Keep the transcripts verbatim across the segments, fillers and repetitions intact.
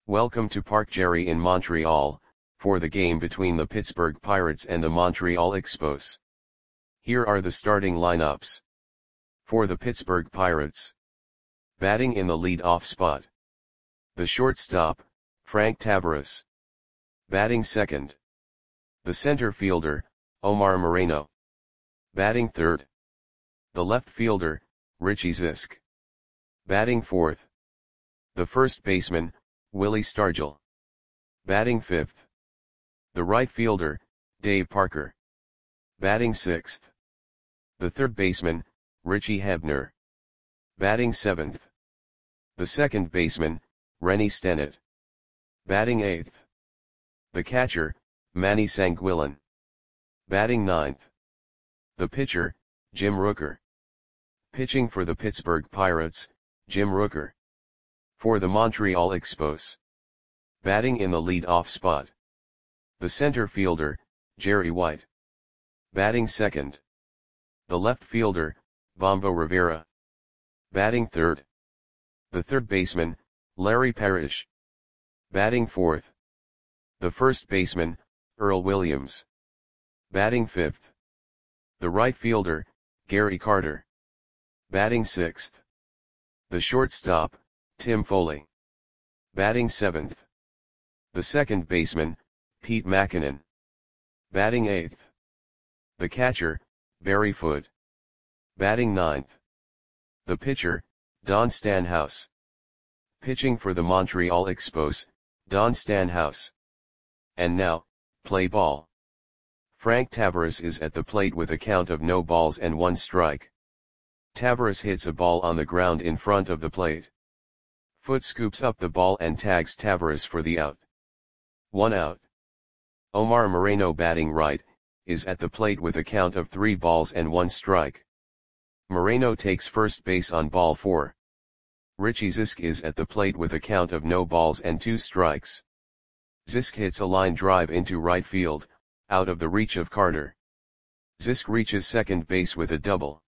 Welcome to Parc Jerry in Montreal, for the game between the Pittsburgh Pirates and the Montreal Expos. Here are the starting lineups. For the Pittsburgh Pirates. Batting in the lead-off spot. The shortstop, Frank Taveras. Batting second. The center fielder, Omar Moreno. Batting third. The left fielder, Richie Zisk. Batting fourth. The first baseman, Willie Stargell. Batting fifth. The right fielder, Dave Parker. Batting sixth. The third baseman, Richie Hebner. Batting seventh. The second baseman, Rennie Stennett. Batting eighth. The catcher, Manny Sanguillen. Batting ninth. The pitcher, Jim Rooker. Pitching for the Pittsburgh Pirates, Jim Rooker. For the Montreal Expos. Batting in the lead-off spot. The center fielder, Jerry White. Batting second. The left fielder, Bombo Rivera. Batting third. The third baseman, Larry Parrish. Batting fourth. The first baseman, Earl Williams. Batting fifth. The right fielder, Gary Carter. Batting sixth. The shortstop, Tim Foley. Batting seventh. The second baseman, Pete Mackinnon. Batting eighth. The catcher, Barry Foote. Batting ninth. The pitcher, Don Stanhouse. Pitching for the Montreal Expos, Don Stanhouse. And now, play ball. Frank Taveras is at the plate with a count of no balls and one strike. Taveras hits a ball on the ground in front of the plate. Foote scoops up the ball and tags Taveras for the out. One out. Omar Moreno, batting right, is at the plate with a count of three balls and one strike. Moreno takes first base on ball four. Richie Zisk is at the plate with a count of no balls and two strikes. Zisk hits a line drive into right field, out of the reach of Carter. Zisk reaches second base with a double.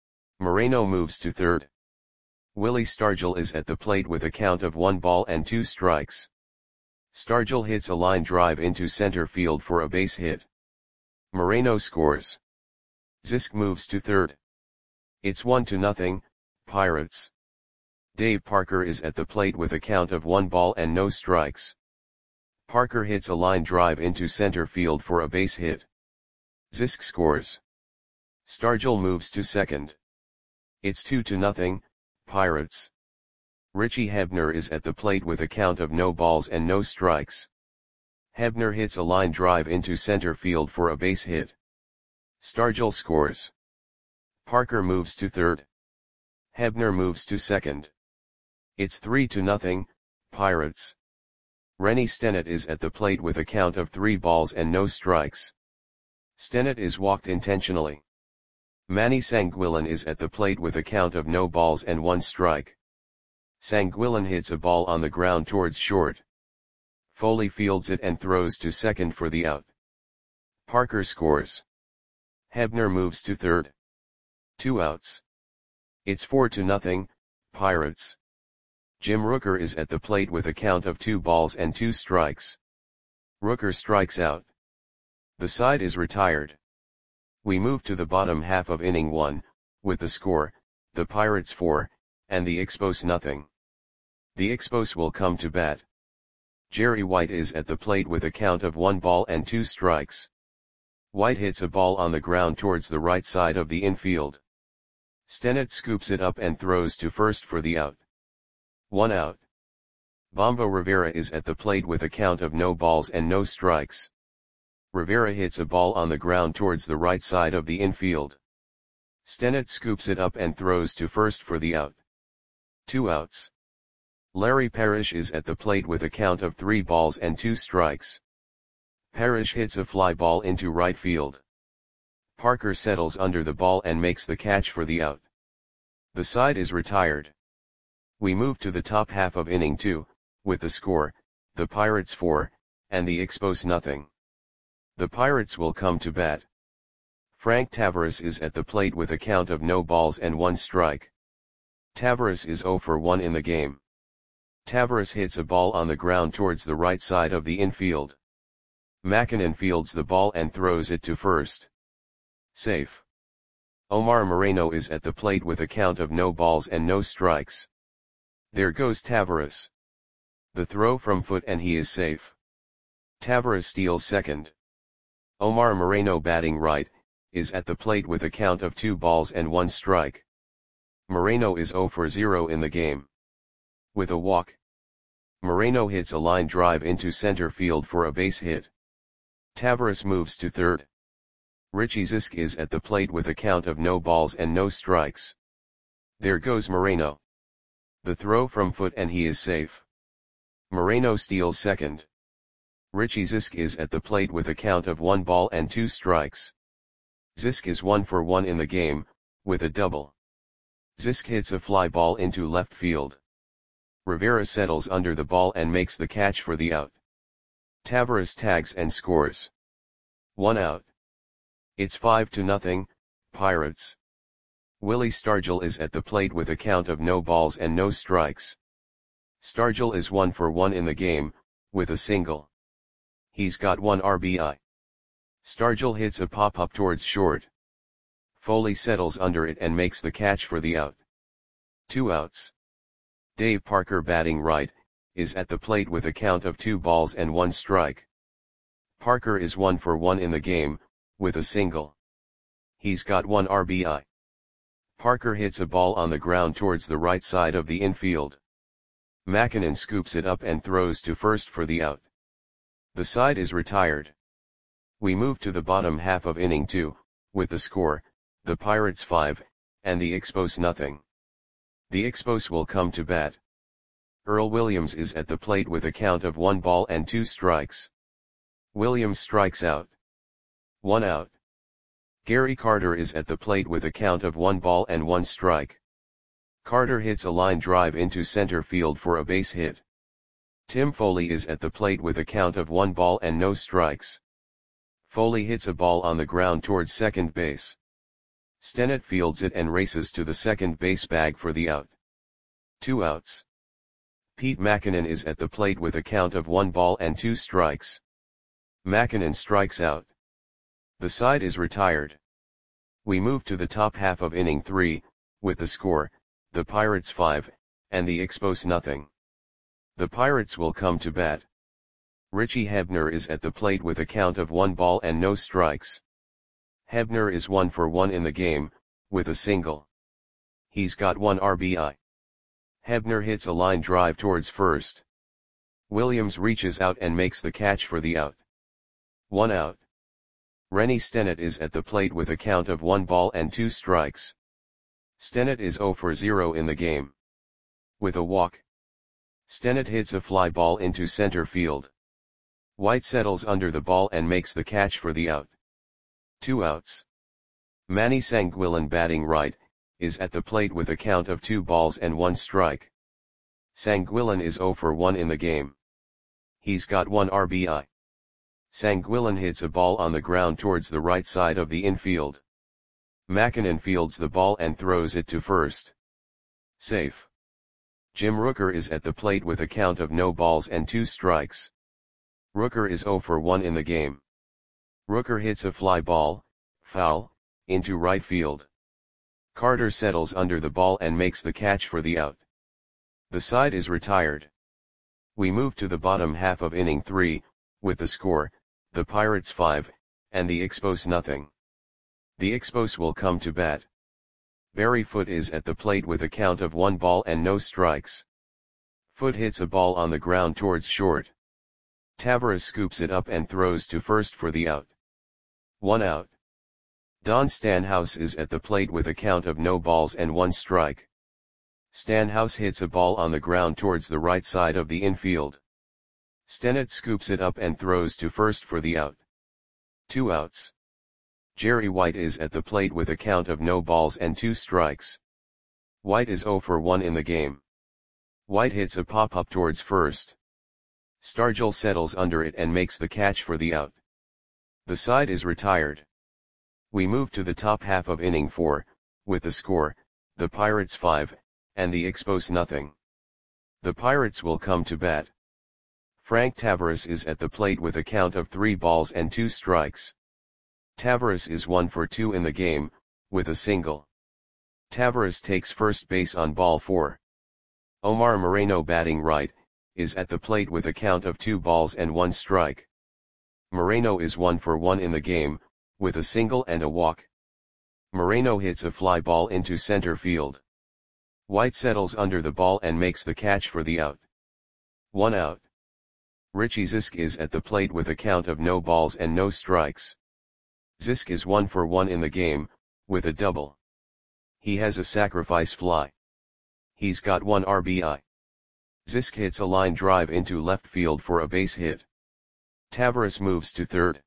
Moreno moves to third. Willie Stargell is at the plate with a count of one ball and two strikes. Stargell hits a line drive into center field for a base hit. Moreno scores. Zisk moves to third. It's one to nothing, Pirates. Dave Parker is at the plate with a count of one ball and no strikes. Parker hits a line drive into center field for a base hit. Zisk scores. Stargell moves to second. It's two to nothing, Pirates. Richie Hebner is at the plate with a count of no balls and no strikes. Hebner hits a line drive into center field for a base hit. Stargell scores. Parker moves to third. Hebner moves to second. It's three to nothing, Pirates. Rennie Stennett is at the plate with a count of three balls and no strikes. Stennett is walked intentionally. Manny Sanguillen is at the plate with a count of no balls and one strike. Sanguillen hits a ball on the ground towards short. Foley fields it and throws to second for the out. Parker scores. Hebner moves to third. Two outs. It's four to nothing, Pirates. Jim Rooker is at the plate with a count of two balls and two strikes. Rooker strikes out. The side is retired. We move to the bottom half of inning one, with the score, the Pirates four, and the Expos nothing. The Expos will come to bat. Jerry White is at the plate with a count of one ball and two strikes. White hits a ball on the ground towards the right side of the infield. Stennett scoops it up and throws to first for the out. One out. Bombo Rivera is at the plate with a count of no balls and no strikes. Rivera hits a ball on the ground towards the right side of the infield. Stennett scoops it up and throws to first for the out. Two outs. Larry Parrish is at the plate with a count of three balls and two strikes. Parrish hits a fly ball into right field. Parker settles under the ball and makes the catch for the out. The side is retired. We move to the top half of inning two, with the score, the Pirates four, and the Expos nothing. The Pirates will come to bat. Frank Taveras is at the plate with a count of no balls and one strike. Taveras is zero for one in the game. Tavares hits a ball on the ground towards the right side of the infield. Makinen fields the ball and throws it to first. Safe. Omar Moreno is at the plate with a count of no balls and no strikes. There goes Tavares. The throw from foot and he is safe. Tavares steals second. Omar Moreno batting right, is at the plate with a count of two balls and one strike. Moreno is zero for zero in the game. With a walk, Moreno hits a line drive into center field for a base hit. Tavares moves to third. Richie Zisk is at the plate with a count of no balls and no strikes. There goes Moreno. The throw from foot and he is safe. Moreno steals second. Richie Zisk is at the plate with a count of one ball and two strikes. Zisk is one for one in the game, with a double. Zisk hits a fly ball into left field. Rivera settles under the ball and makes the catch for the out. Tavares tags and scores. One out. It's five to nothing, Pirates. Willie Stargell is at the plate with a count of no balls and no strikes. Stargell is one for one in the game, with a single. He's got one R B I. Stargell hits a pop-up towards short. Foley settles under it and makes the catch for the out. Two outs. Dave Parker batting right, is at the plate with a count of two balls and one strike. Parker is one for one in the game, with a single. He's got one R B I. Parker hits a ball on the ground towards the right side of the infield. Makinen scoops it up and throws to first for the out. The side is retired. We move to the bottom half of inning two, with the score, the Pirates five, and the Expos nothing. The Expos will come to bat. Earl Williams is at the plate with a count of one ball and two strikes. Williams strikes out. One out. Gary Carter is at the plate with a count of one ball and one strike. Carter hits a line drive into center field for a base hit. Tim Foley is at the plate with a count of one ball and no strikes. Foley hits a ball on the ground towards second base. Stennett fields it and races to the second base bag for the out. Two outs. Pete Makinen is at the plate with a count of one ball and two strikes. Makinen strikes out. The side is retired. We move to the top half of inning three, with the score, the Pirates five, and the Expos nothing. The Pirates will come to bat. Richie Hebner is at the plate with a count of one ball and no strikes. Hebner is one for one in the game, with a single. He's got one R B I. Hebner hits a line drive towards first. Williams reaches out and makes the catch for the out. One out. Rennie Stennett is at the plate with a count of one ball and two strikes. Stennett is zero for zero in the game. With a walk, Stennett hits a fly ball into center field. White settles under the ball and makes the catch for the out. Two outs. Manny Sanguillen batting right, is at the plate with a count of two balls and one strike. Sanguillen is zero for one in the game. He's got one R B I. Sanguillen hits a ball on the ground towards the right side of the infield. Makinen fields the ball and throws it to first. Safe. Jim Rooker is at the plate with a count of no balls and two strikes. Rooker is zero for one in the game. Rooker hits a fly ball, foul, into right field. Carter settles under the ball and makes the catch for the out. The side is retired. We move to the bottom half of inning three, with the score, the Pirates five, and the Expos nothing. The Expos will come to bat. Barry Foote is at the plate with a count of one ball and no strikes. Foote hits a ball on the ground towards short. Tavares scoops it up and throws to first for the out. One out. Don Stanhouse is at the plate with a count of no balls and one strike. Stanhouse hits a ball on the ground towards the right side of the infield. Stennett scoops it up and throws to first for the out. Two outs. Jerry White is at the plate with a count of no balls and two strikes. White is zero for one in the game. White hits a pop-up towards first. Stargell settles under it and makes the catch for the out. The side is retired. We move to the top half of inning four, with the score, the Pirates five, and the Expos nothing. The Pirates will come to bat. Frank Tavares is at the plate with a count of three balls and two strikes. Tavares is one for two in the game, with a single. Tavares takes first base on ball four. Omar Moreno, batting right, is at the plate with a count of two balls and one strike. Moreno is one for one in the game, with a single and a walk. Moreno hits a fly ball into center field. White settles under the ball and makes the catch for the out. One out. Richie Zisk is at the plate with a count of no balls and no strikes. Zisk is one for one in the game, with a double. He has a sacrifice fly. He's got one R B I. Zisk hits a line drive into left field for a base hit. Tavares moves to third.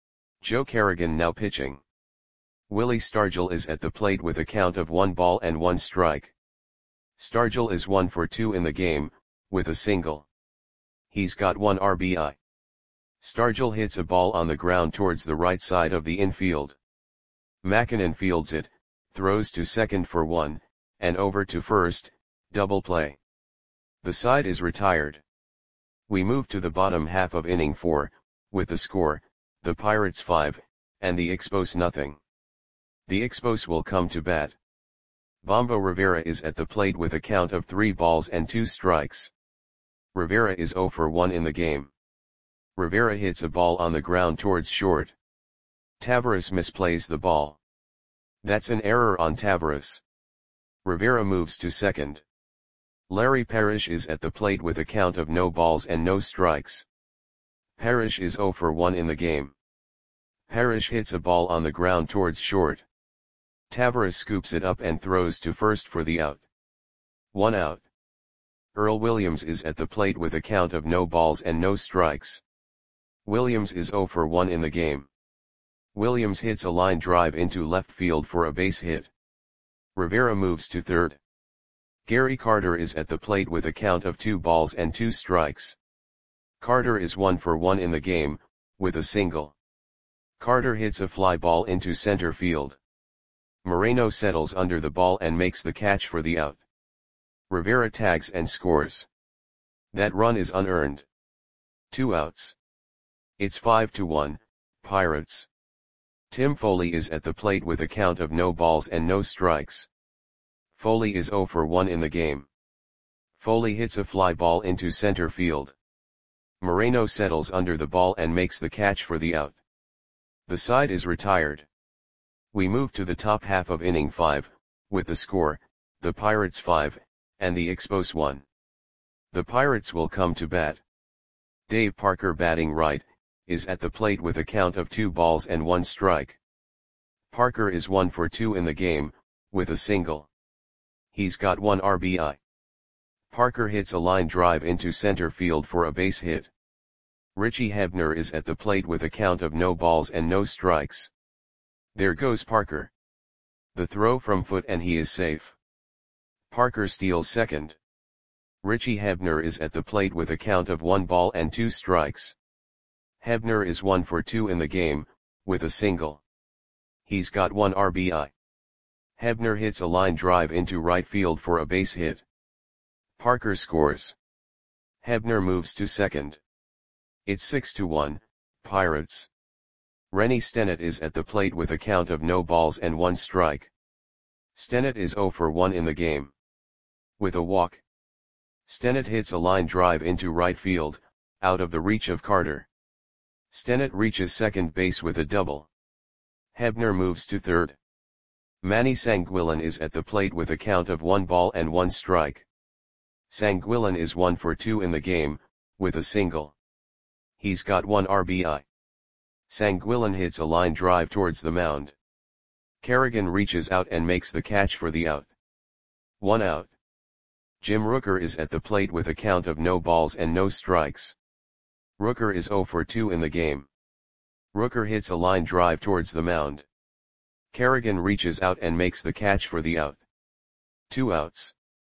Joe Kerrigan now pitching. Willie Stargell is at the plate with a count of one ball and one strike. Stargell is one for two in the game, with a single. He's got one R B I. Stargell hits a ball on the ground towards the right side of the infield. Mackinnon fields it, throws to second for one, and over to first, double play. The side is retired. We move to the bottom half of inning four, with the score, the Pirates five, and the Expos nothing. The Expos will come to bat. Bombo Rivera is at the plate with a count of three balls and two strikes. Rivera is zero for one in the game. Rivera hits a ball on the ground towards short. Tavares misplays the ball. That's an error on Tavares. Rivera moves to second. Larry Parrish is at the plate with a count of no balls and no strikes. Parrish is zero for one in the game. Parrish hits a ball on the ground towards short. Tavares scoops it up and throws to first for the out. One out. Earl Williams is at the plate with a count of no balls and no strikes. Williams is zero for one in the game. Williams hits a line drive into left field for a base hit. Rivera moves to third. Gary Carter is at the plate with a count of two balls and two strikes. Carter is one for one in the game, with a single. Carter hits a fly ball into center field. Moreno settles under the ball and makes the catch for the out. Rivera tags and scores. That run is unearned. Two outs. It's five to one, Pirates. Tim Foley is at the plate with a count of no balls and no strikes. Foley is zero for one in the game. Foley hits a fly ball into center field. Moreno settles under the ball and makes the catch for the out. The side is retired. We move to the top half of inning five, with the score, the Pirates five, and the Expos one. The Pirates will come to bat. Dave Parker, batting right, is at the plate with a count of two balls and one strike. Parker is one for two in the game, with a single. He's got one R B I. Parker hits a line drive into center field for a base hit. Richie Hebner is at the plate with a count of no balls and no strikes. There goes Parker. The throw from foot and he is safe. Parker steals second. Richie Hebner is at the plate with a count of one ball and two strikes. Hebner is one for two in the game, with a single. He's got one R B I. Hebner hits a line drive into right field for a base hit. Parker scores. Hebner moves to second. It's six to one, Pirates. Rennie Stennett is at the plate with a count of no balls and one strike. Stennett is zero for one in the game. With a walk. Stennett hits a line drive into right field, out of the reach of Carter. Stennett reaches second base with a double. Hebner moves to third. Manny Sanguillen is at the plate with a count of one ball and one strike. Sanguillen is one for two in the game, with a single. He's got one R B I. Sanguillen hits a line drive towards the mound. Kerrigan reaches out and makes the catch for the out. One out. Jim Rooker is at the plate with a count of no balls and no strikes. Rooker is zero for two in the game. Rooker hits a line drive towards the mound. Kerrigan reaches out and makes the catch for the out. Two outs.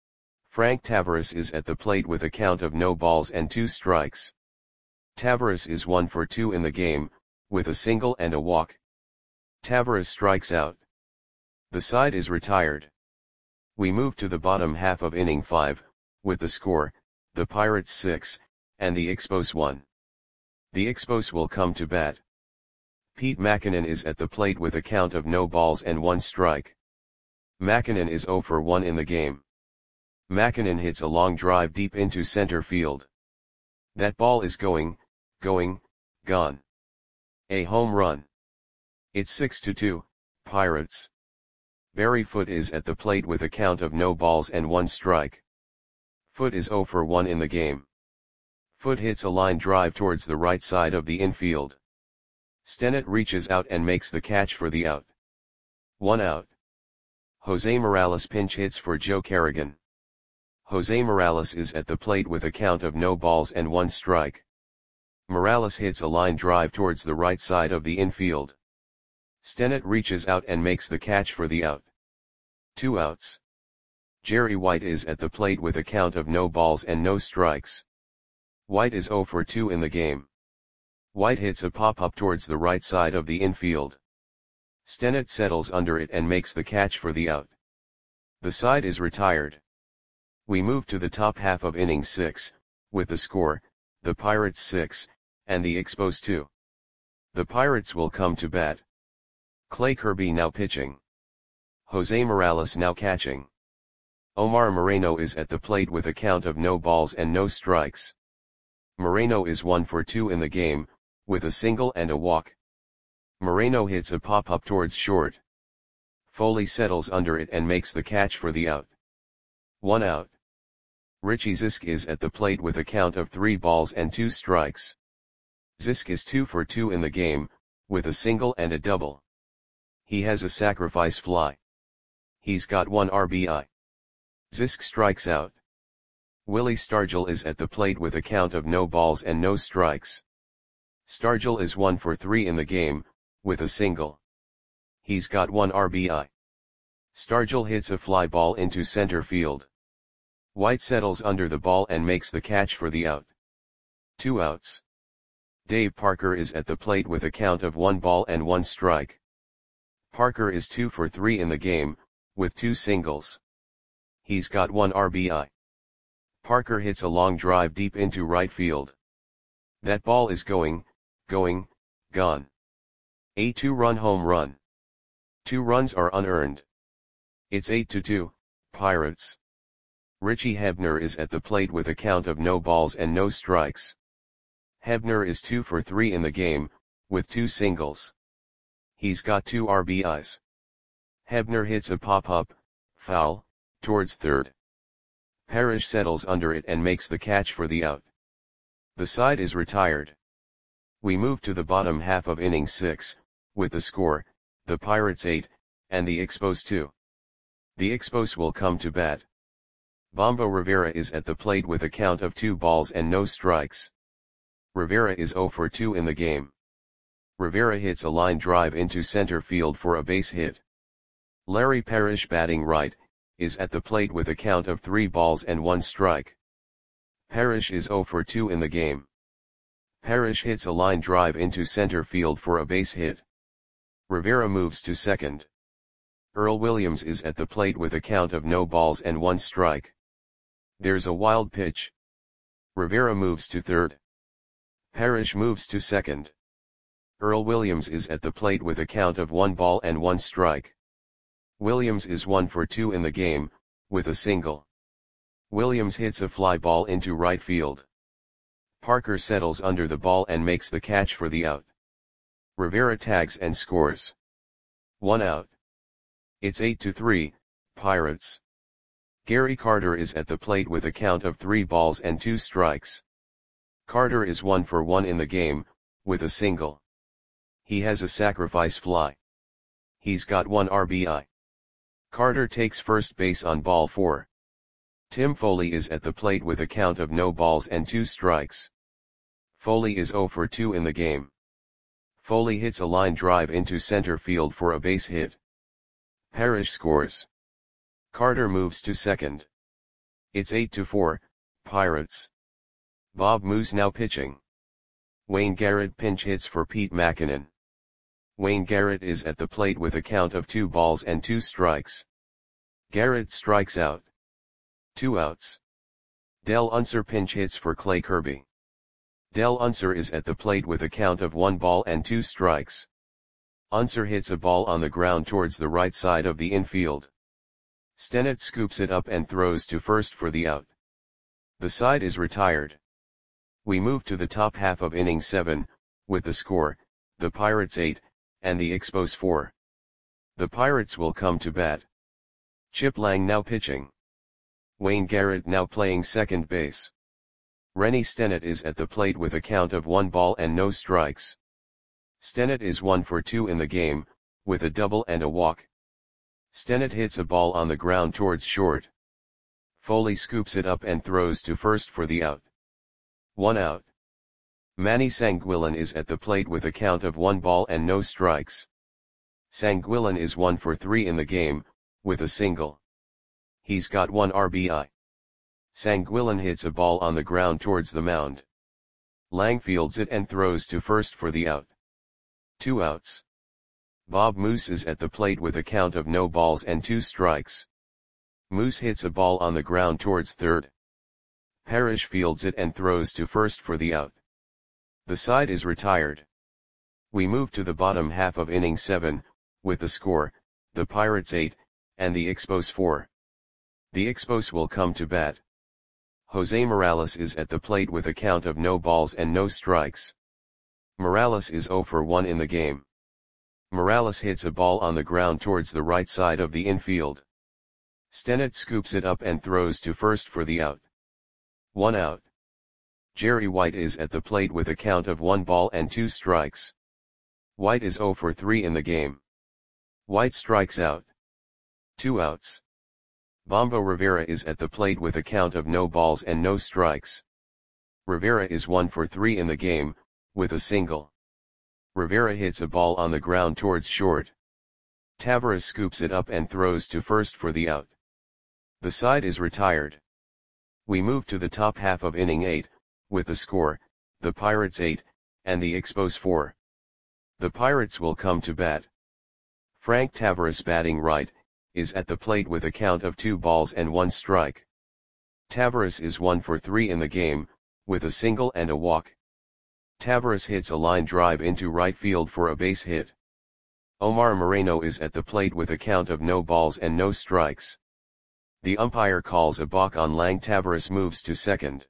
Frank Tavares is at the plate with a count of no balls and two strikes. Tavares is one for two in the game, with a single and a walk. Tavares strikes out. The side is retired. We move to the bottom half of inning five, with the score, the Pirates six, and the Expos one. The Expos will come to bat. Pete Mackinnon is at the plate with a count of no balls and one strike. Mackinnon is zero for one in the game. Mackinnon hits a long drive deep into center field. That ball is going, going, gone. A home run. It's six to two, Pirates. Barry Foote is at the plate with a count of no balls and one strike. Foote is zero for one in the game. Foote hits a line drive towards the right side of the infield. Stennett reaches out and makes the catch for the out. One out. Jose Morales pinch hits for Joe Kerrigan. Jose Morales is at the plate with a count of no balls and one strike. Morales hits a line drive towards the right side of the infield. Stennett reaches out and makes the catch for the out. Two outs. Jerry White is at the plate with a count of no balls and no strikes. White is zero for two in the game. White hits a pop-up towards the right side of the infield. Stennett settles under it and makes the catch for the out. The side is retired. We move to the top half of inning six, with the score, the Pirates six, and the Expos two. The Pirates will come to bat. Clay Kirby now pitching. Jose Morales now catching. Omar Moreno is at the plate with a count of no balls and no strikes. Moreno is one for two in the game, with a single and a walk. Moreno hits a pop-up towards short. Foley settles under it and makes the catch for the out. One out. Richie Zisk is at the plate with a count of three balls and two strikes. Zisk is two for two in the game, with a single and a double. He has a sacrifice fly. He's got one R B I. Zisk strikes out. Willie Stargell is at the plate with a count of no balls and no strikes. Stargell is one for three in the game, with a single. He's got one R B I. Stargell hits a fly ball into center field. White settles under the ball and makes the catch for the out. Two outs. Dave Parker is at the plate with a count of one ball and one strike. Parker is two for three in the game, with two singles. He's got one R B I. Parker hits a long drive deep into right field. That ball is going, going, gone. A two-run home run. Two runs are unearned. It's eight to two, Pirates. Richie Hebner is at the plate with a count of no balls and no strikes. Hebner is two for three in the game, with two singles. He's got two R B Is. Hebner hits a pop-up, foul, towards third. Parrish settles under it and makes the catch for the out. The side is retired. We move to the bottom half of inning six, with the score, the Pirates eight, and the Expos two. The Expos will come to bat. Bombo Rivera is at the plate with a count of two balls and no strikes. Rivera is zero for two in the game. Rivera hits a line drive into center field for a base hit. Larry Parrish, batting right, is at the plate with a count of three balls and one strike. Parrish is zero for two in the game. Parrish hits a line drive into center field for a base hit. Rivera moves to second. Earl Williams is at the plate with a count of no balls and one strike. There's a wild pitch. Rivera moves to third. Parrish moves to second. Earl Williams is at the plate with a count of one ball and one strike. Williams is one for two in the game, with a single. Williams hits a fly ball into right field. Parker settles under the ball and makes the catch for the out. Rivera tags and scores. One out. It's eight to three, Pirates. Gary Carter is at the plate with a count of three balls and two strikes. Carter is one for one in the game, with a single. He has a sacrifice fly. He's got one R B I. Carter takes first base on ball four. Tim Foley is at the plate with a count of no balls and two strikes. Foley is zero for two in the game. Foley hits a line drive into center field for a base hit. Parrish scores. Carter moves to second. It's eight to four, Pirates. Bob Moose now pitching. Wayne Garrett pinch hits for Pete Mackinnon. Wayne Garrett is at the plate with a count of two balls and two strikes. Garrett strikes out. Two outs. Del Unser pinch hits for Clay Kirby. Del Unser is at the plate with a count of one ball and two strikes. Unser hits a ball on the ground towards the right side of the infield. Stennett scoops it up and throws to first for the out. The side is retired. We move to the top half of inning seven, with the score, the Pirates eight, and the Expos four. The Pirates will come to bat. Chip Lang now pitching. Wayne Garrett now playing second base. Rennie Stennett is at the plate with a count of one ball and no strikes. Stennett is one for two in the game, with a double and a walk. Stennett hits a ball on the ground towards short. Foley scoops it up and throws to first for the out. One out. Manny Sanguillen is at the plate with a count of one ball and no strikes. Sanguillen is one for three in the game, with a single. He's got one R B I. Sanguillen hits a ball on the ground towards the mound. Lang fields it and throws to first for the out. Two outs. Bob Moose is at the plate with a count of no balls and two strikes. Moose hits a ball on the ground towards third. Parrish fields it and throws to first for the out. The side is retired. We move to the bottom half of inning seven, with the score, the Pirates eight, and the Expos four. The Expos will come to bat. Jose Morales is at the plate with a count of no balls and no strikes. Morales is zero for one in the game. Morales hits a ball on the ground towards the right side of the infield. Stennett scoops it up and throws to first for the out. One out. Jerry White is at the plate with a count of one ball and two strikes. White is zero for three in the game. White strikes out. Two outs. Bombo Rivera is at the plate with a count of no balls and no strikes. Rivera is one for three in the game, with a single. Rivera hits a ball on the ground towards short. Taveras scoops it up and throws to first for the out. The side is retired. We move to the top half of inning eight, with the score, the Pirates eight, and the Expos four. The Pirates will come to bat. Frank Taveras batting right, is at the plate with a count of two balls and one strike. Taveras is one for three in the game, with a single and a walk. Taveras hits a line drive into right field for a base hit. Omar Moreno is at the plate with a count of no balls and no strikes. The umpire calls a balk on Lang. Taveras moves to second.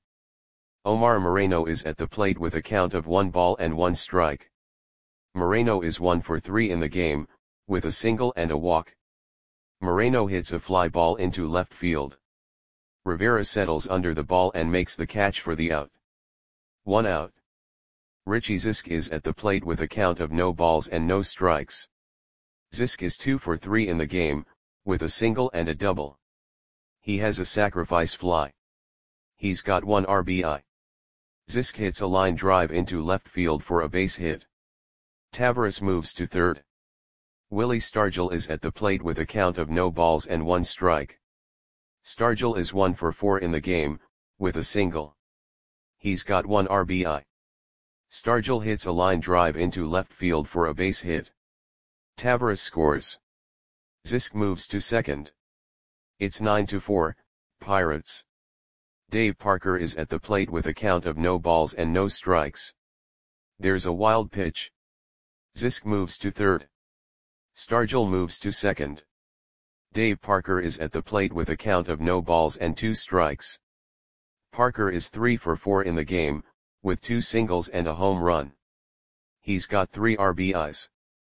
Omar Moreno is at the plate with a count of one ball and one strike. Moreno is one for three in the game, with a single and a walk. Moreno hits a fly ball into left field. Rivera settles under the ball and makes the catch for the out. One out. Richie Zisk is at the plate with a count of no balls and no strikes. Zisk is two for three in the game, with a single and a double. He has a sacrifice fly. He's got one R B I. Zisk hits a line drive into left field for a base hit. Taveras moves to third. Willie Stargell is at the plate with a count of no balls and one strike. Stargell is one for four in the game, with a single. He's got one R B I. Stargell hits a line drive into left field for a base hit. Taveras scores. Zisk moves to second. It's nine to four, Pirates. Dave Parker is at the plate with a count of no balls and no strikes. There's a wild pitch. Zisk moves to third. Stargell moves to second. Dave Parker is at the plate with a count of no balls and two strikes. Parker is three for four in the game, with two singles and a home run. He's got three R B Is.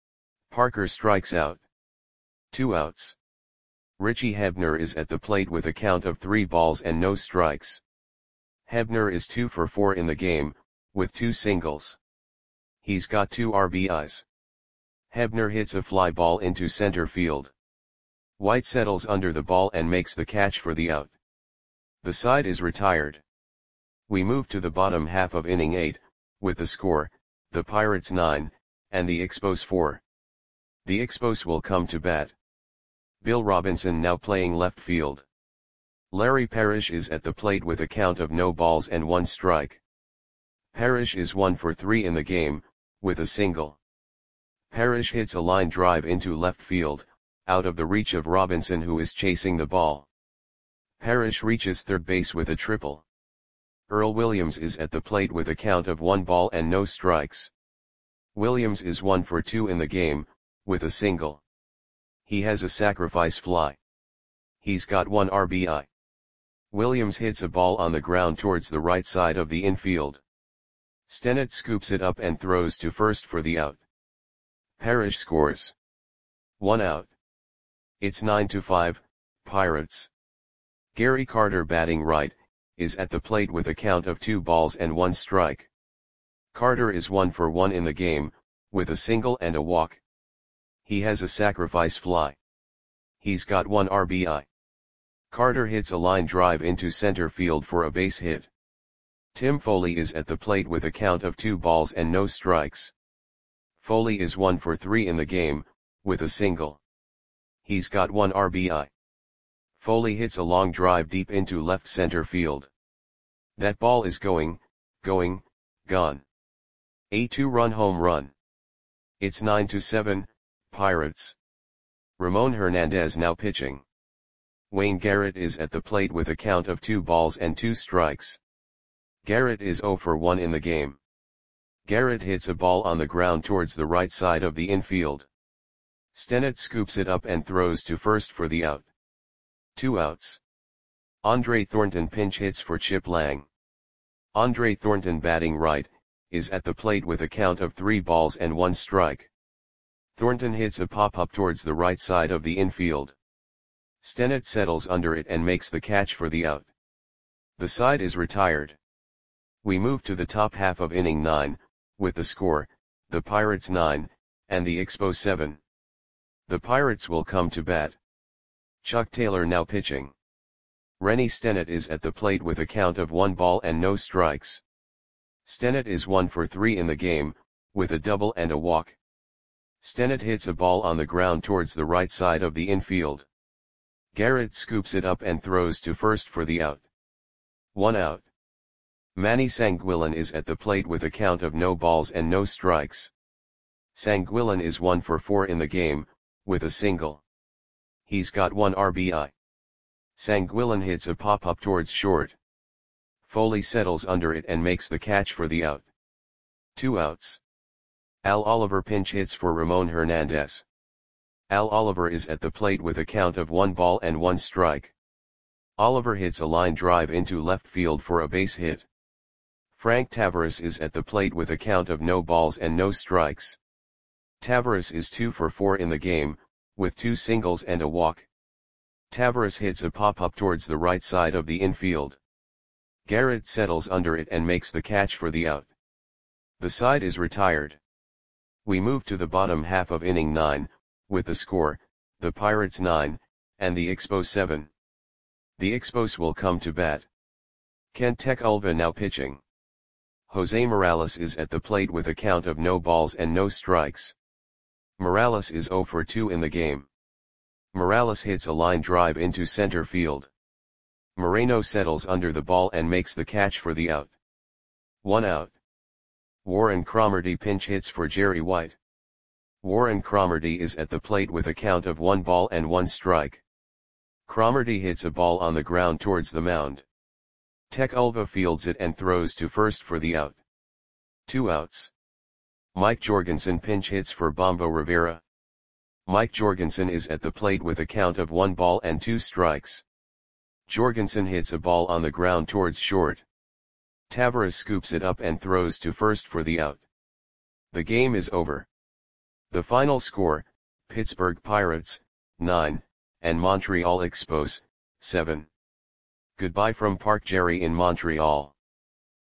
Parker strikes out. Two outs. Richie Hebner is at the plate with a count of three balls and no strikes. Hebner is two for four in the game, with two singles. He's got two R B Is. Hebner hits a fly ball into center field. White settles under the ball and makes the catch for the out. The side is retired. We move to the bottom half of inning eight, with the score, the Pirates nine, and the Expos four. The Expos will come to bat. Bill Robinson now playing left field. Larry Parrish is at the plate with a count of no balls and one strike. Parrish is one for three in the game, with a single. Parrish hits a line drive into left field, out of the reach of Robinson, who is chasing the ball. Parrish reaches third base with a triple. Earl Williams is at the plate with a count of one ball and no strikes. Williams is one for two in the game, with a single. He has a sacrifice fly. He's got one R B I. Williams hits a ball on the ground towards the right side of the infield. Stennett scoops it up and throws to first for the out. Parrish scores. One out. It's nine to five, Pirates. Gary Carter, batting right, is at the plate with a count of two balls and one strike. Carter is one for one in the game, with a single and a walk. He has a sacrifice fly. He's got one R B I. Carter hits a line drive into center field for a base hit. Tim Foley is at the plate with a count of two balls and no strikes. Foley is one for three in the game, with a single. He's got one R B I. Foley hits a long drive deep into left center field. That ball is going, going, gone. A two-run home run. It's nine to seven, Pirates. Ramon Hernandez now pitching. Wayne Garrett is at the plate with a count of two balls and two strikes. Garrett is zero for one in the game. Garrett hits a ball on the ground towards the right side of the infield. Stennett scoops it up and throws to first for the out. Two outs. Andre Thornton pinch hits for Chip Lang. Andre Thornton, batting right, is at the plate with a count of three balls and one strike. Thornton hits a pop-up towards the right side of the infield. Stennett settles under it and makes the catch for the out. The side is retired. We move to the top half of inning nine, with the score, the Pirates nine, and the Expos seven. The Pirates will come to bat. Chuck Taylor now pitching. Rennie Stennett is at the plate with a count of one ball and no strikes. Stennett is one for three in the game, with a double and a walk. Stennett hits a ball on the ground towards the right side of the infield. Garrett scoops it up and throws to first for the out. One out. Manny Sanguillen is at the plate with a count of no balls and no strikes. Sanguillen is one for four in the game, with a single. He's got one R B I. Sanguillen hits a pop-up towards short. Foley settles under it and makes the catch for the out. Two outs. Al Oliver pinch hits for Ramon Hernandez. Al Oliver is at the plate with a count of one ball and one strike. Oliver hits a line drive into left field for a base hit. Frank Tavares is at the plate with a count of no balls and no strikes. Tavares is two for four in the game, with two singles and a walk. Tavares hits a pop-up towards the right side of the infield. Garrett settles under it and makes the catch for the out. The side is retired. We move to the bottom half of inning nine, with the score, the Pirates nine, and the Expos seven. The Expos will come to bat. Kent Tekulve now pitching. Jose Morales is at the plate with a count of no balls and no strikes. Morales is zero for two in the game. Morales hits a line drive into center field. Moreno settles under the ball and makes the catch for the out. One out. Warren Cromartie pinch hits for Jerry White. Warren Cromartie is at the plate with a count of one ball and one strike. Cromartie hits a ball on the ground towards the mound. Tekulve fields it and throws to first for the out. Two outs. Mike Jorgensen pinch hits for Bombo Rivera. Mike Jorgensen is at the plate with a count of one ball and two strikes. Jorgensen hits a ball on the ground towards short. Tavares scoops it up and throws to first for the out. The game is over. The final score, Pittsburgh Pirates, nine, and Montreal Expos, seven. Goodbye from Park Jerry in Montreal.